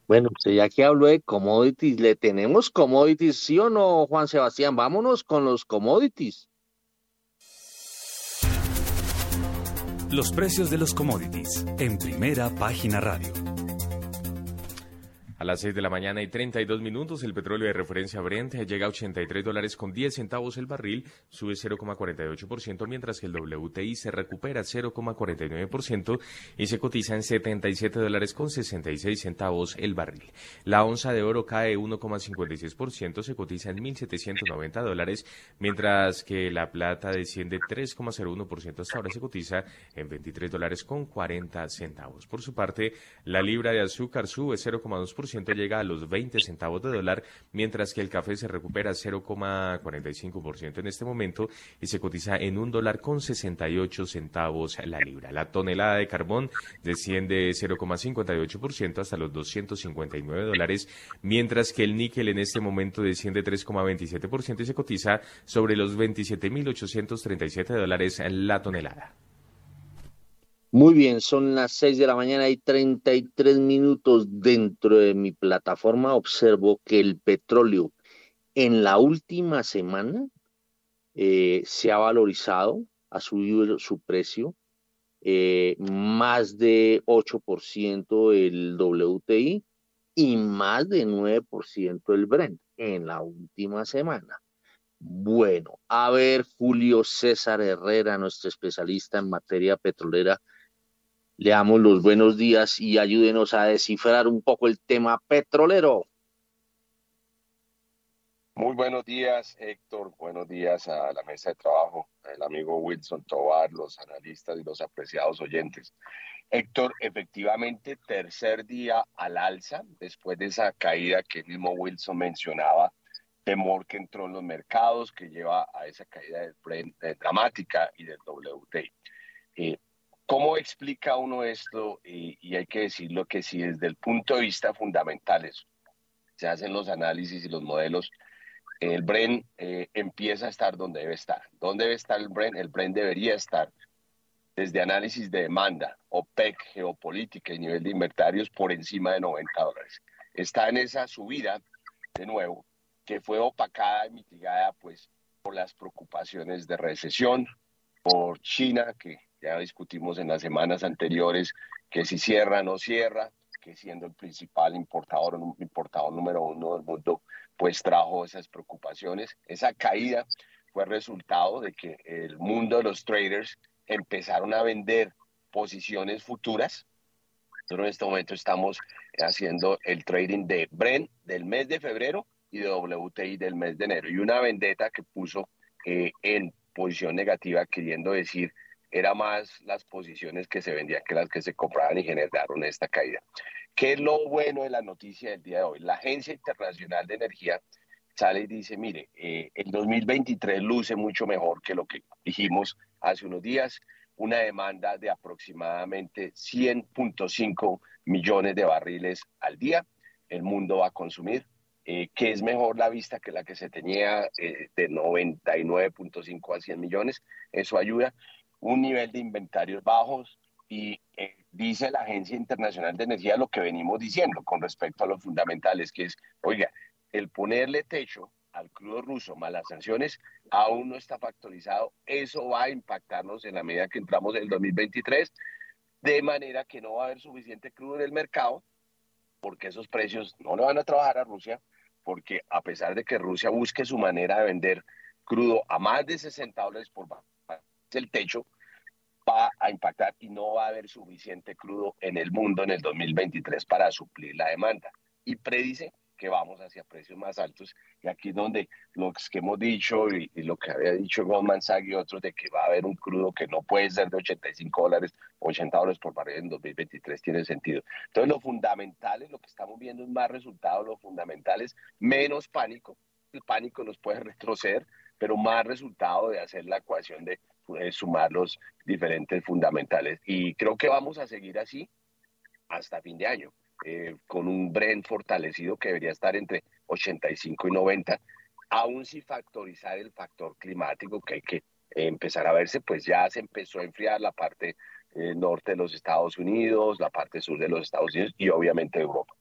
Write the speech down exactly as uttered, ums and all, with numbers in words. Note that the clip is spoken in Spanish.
Bueno, usted ya que habló de commodities, ¿le tenemos commodities, sí o no, Juan Sebastián? Vámonos con los commodities. Los precios de los commodities en Primera Página Radio. A las seis de la mañana y treinta y dos minutos, el petróleo de referencia Brent llega a ochenta y tres dólares con diez centavos el barril, sube cero coma cuarenta y ocho por ciento, mientras que el W T I se recupera cero coma cuarenta y nueve por ciento y se cotiza en setenta y siete dólares con sesenta y seis centavos el barril. La onza de oro cae uno coma cincuenta y seis por ciento, se cotiza en mil setecientos noventa dólares, mientras que la plata desciende tres coma cero uno por ciento hasta ahora, se cotiza en veintitrés dólares con cuarenta centavos. Por su parte, la libra de azúcar sube cero coma dos por ciento, llega a los veinte centavos de dólar, mientras que el café se recupera cero coma cuarenta y cinco por ciento en este momento y se cotiza en un dólar con sesenta y ocho centavos la libra. La tonelada de carbón desciende cero coma cincuenta y ocho por ciento hasta los doscientos cincuenta y nueve dólares, mientras que el níquel en este momento desciende tres coma veintisiete por ciento y se cotiza sobre los veintisiete mil ochocientos treinta y siete dólares la tonelada. Muy bien, son las seis de la mañana y treinta y tres minutos. Dentro de mi plataforma observo que el petróleo en la última semana eh, se ha valorizado, ha subido su precio eh, más de ocho por ciento el W T I y más de nueve por ciento el Brent en la última semana. Bueno, a ver, Julio César Herrera, nuestro especialista en materia petrolera, le damos los buenos días y ayúdenos a descifrar un poco el tema petrolero. Muy buenos días, Héctor. Buenos días a la mesa de trabajo, el amigo Wilson Tovar, los analistas y los apreciados oyentes. Héctor, efectivamente, tercer día al alza, después de esa caída que el mismo Wilson mencionaba, temor que entró en los mercados, que lleva a esa caída del Brent, eh, dramática y del W T I. Eh, ¿Cómo explica uno esto? Y, y hay que decirlo que si desde el punto de vista fundamental eso, se hacen los análisis y los modelos, el Brent eh, empieza a estar donde debe estar. ¿Dónde debe estar el Brent? El Brent debería estar desde análisis de demanda, OPEC, geopolítica y nivel de inventarios por encima de noventa dólares. Está en esa subida, de nuevo, que fue opacada y mitigada pues, por las preocupaciones de recesión, por China, que ya discutimos en las semanas anteriores, que si cierra o no cierra, que siendo el principal importador, importador número uno del mundo, pues trajo esas preocupaciones. Esa caída fue resultado de que el mundo de los traders empezaron a vender posiciones futuras. Nosotros en este momento estamos haciendo el trading de Brent del mes de febrero y de W T I del mes de enero. Y una vendetta que puso eh, en posición negativa, queriendo decir, era más las posiciones que se vendían que las que se compraban y generaron esta caída. ¿Qué es lo bueno de la noticia del día de hoy? La Agencia Internacional de Energía sale y dice, mire, eh, el dos mil veintitrés luce mucho mejor que lo que dijimos hace unos días, una demanda de aproximadamente cien punto cinco millones de barriles al día, el mundo va a consumir, eh, que es mejor la vista que la que se tenía eh, de noventa y nueve punto cinco a cien millones, eso ayuda, un nivel de inventarios bajos y eh, dice la Agencia Internacional de Energía lo que venimos diciendo con respecto a los fundamentales, que es, oiga, el ponerle techo al crudo ruso más las sanciones aún no está factorizado. Eso va a impactarnos en la medida que entramos en el dos mil veintitrés, de manera que no va a haber suficiente crudo en el mercado, porque esos precios no le van a trabajar a Rusia, porque a pesar de que Rusia busque su manera de vender crudo a más de sesenta dólares por barril, el techo va a impactar y no va a haber suficiente crudo en el mundo en el dos mil veintitrés para suplir la demanda. Y predice que vamos hacia precios más altos. Y aquí es donde lo que hemos dicho y, y lo que había dicho Goldman Sachs y otros de que va a haber un crudo que no puede ser de ochenta y cinco dólares, ochenta dólares por barril en dos mil veintitrés tiene sentido. Entonces, lo fundamentales, lo que estamos viendo es más resultados, los fundamentales, menos pánico. El pánico nos puede retroceder, pero más resultado de hacer la ecuación de eh, sumar los diferentes fundamentales. Y creo que vamos a seguir así hasta fin de año, eh, con un Brent fortalecido que debería estar entre ochenta y cinco y noventa, aún sin factorizar el factor climático que hay que eh, empezar a verse, pues ya se empezó a enfriar la parte eh, norte de los Estados Unidos, la parte sur de los Estados Unidos y obviamente Europa.